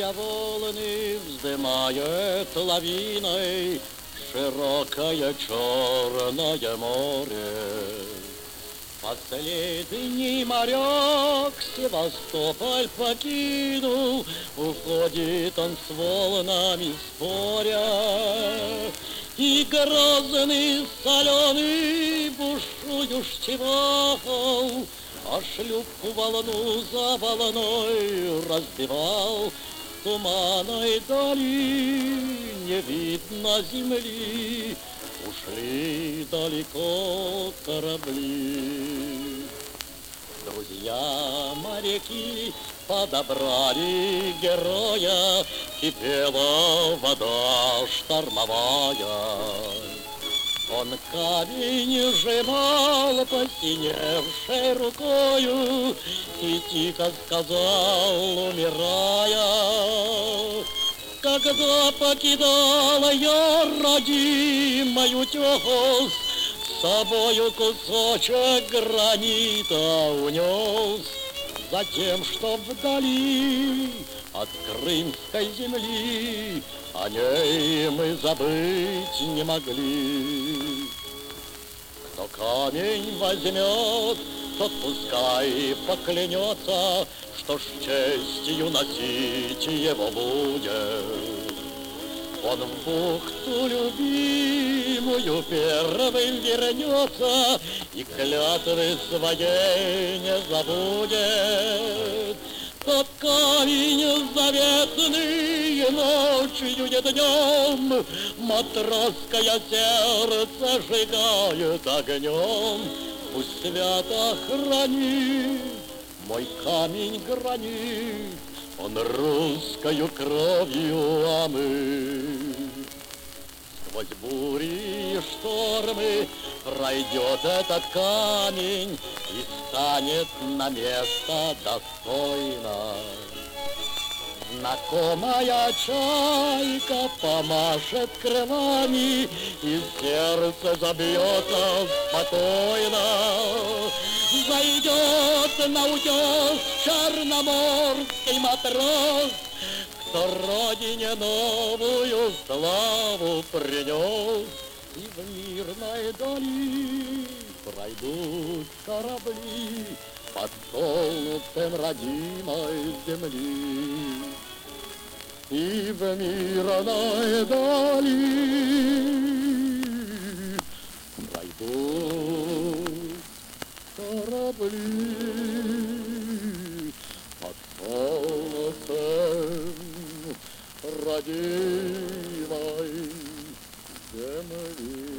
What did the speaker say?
Моря волны вздымает лавиной широкое черное море. Последний моряк Севастополь покинул, уходит он с волнами споря. И грозный соленый бушующий а шлюпку волну за волной разбивал. В туманной дали не видно земли, ушли далеко корабли. Друзья моряки подобрали героя, кипела вода штормовая. Он камень сжимал посиневшей рукою и тихо сказал, умирая: когда покидала я родимую тёс, с собою кусочек гранита унес, затем, что вдали от крымской земли о ней мы забыть не могли. Кто камень возьмет, тот пускай поклянется, что ж честью носить его будет. Он в бухту любимую первым вернется и клятвы своей не забудет. Тот камень заветный ночью и днем матросское сердце сжигает огнем. Пусть свято хранит мой камень гранит, он русскою кровью омыт. Сквозь бури и штормы пройдет этот камень и станет на место достойно. Знакомая чайка помашет крылами, и сердце забьется спокойно. Зайдет на утес черноморский матрос, кто родине новую славу принес. И в мирной дали пройдут корабли под солнцем родимой земли. И в мирной дали пройдут корабли под солнцем родимой земли.